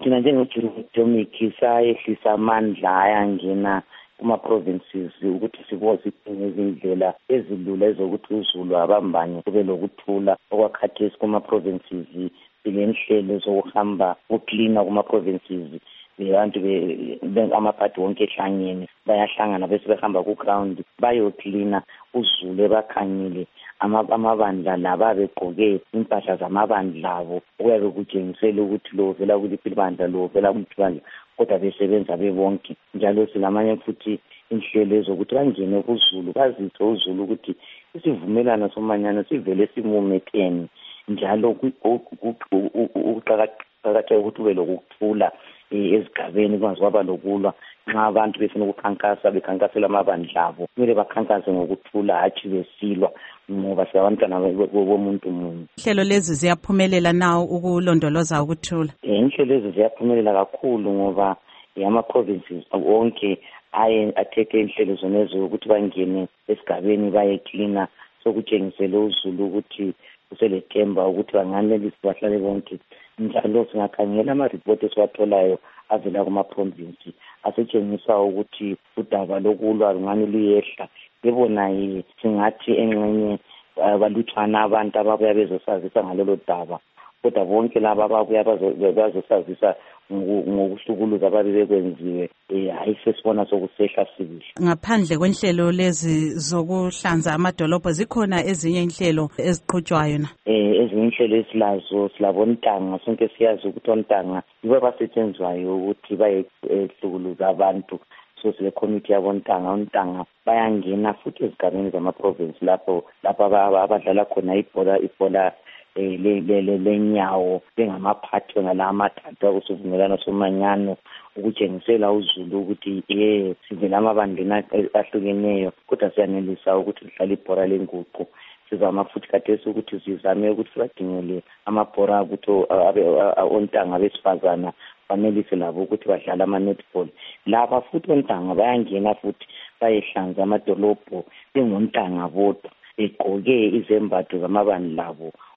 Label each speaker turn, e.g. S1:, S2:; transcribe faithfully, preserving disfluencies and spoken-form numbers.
S1: thina njenge-Jomic sayehlisa amandla ayangena kuma-provinces ukuthi siboze izindlela ezilula ezokuthi uzulu abambane kube lokuthula okwakhathesi kuma-provinces silenhlelo zokuhamba uklina kuma-provinces abantu amaphathi wonke ehlangene bayahlangana bese behamba ku-ground bayoklina uzulu ebakhanyile amabandla laba begqoke impahla zamabandla abo okuyabe kutshengisela ukuthi lo vela kuliphi ibandla lo vela kuliphi ibandla kodwa besebenza bebonke njalo silamanye futhi inhlelo ezokuthi bangene kuzulu bazithe uzulu ukuthi isivumelano somanyano sivele simumetheni njalo ukuqakatheka ukuthi ube lokuthula ezigabeni kwanze kwaba lokulwa nxa abantu befuna ukukhankasa bekhankasela amabandla abo kumele bakhankase ngokuthula hatshi besilwa ngoba siyabantwana bomuntu munye.
S2: Inhlelo lezi ziyaphumelela na ukulondoloza ukuthula?
S1: Inhlelo lezi ziyaphumelela kakhulu ngoba ama-provinces onke aye athethe inhlelo zonezo ukuthi bangene esigabeni bayeklina sokutshengisela uzulu ukuthi kuselethemba ukuthi banganelisi bahlale bonke njalo singakhangela ama-report esiwatholayo avela kuma-province asetshengisa ukuthi udaba lokulwa lungani luyehla bebona singathi engxenye balutshwana abantu ababuya bezosazisa ngalelo daba kodwa bonke laba ababuya bazosazisa ngokuhlukuluza ababe bekwenziwe hayi sesibona sokusehla sibili.
S2: Ngaphandle kwenhlelo lezi zokuhlanza amadolobho zikhona ezinye inhlelo eziqhutshwayo na?
S1: Eh ezinye inhlelo esilazo silabontanga sonke siyazi ukuthi ontanga yibo abasetshenzwayo ukuthi bayehlukuluza abantu so sile committee yabontanga ontanga bayangena futhi ezigabeni zama-province lapho lapho abadlala khona ibhola ibhola eh le le lenyawo bengamaphathi ngala amathathu akusivumelana somanyano ukutshengisela uzulu ukuthi eh sivela amabandla ahlukeneyo kodwa siyanelisa ukuthi sihlale ibhola lenguqu sizama futhi khathesi ukuthi sizame ukuthi badingele amabhora ukuthi ontanga besifazana banelise labo ukuthi badlala ama-netball laba futhi ontanga bayangena futhi bayehlanza amadolobho bengontanga bodwa egqoke izembatho zamabandla labo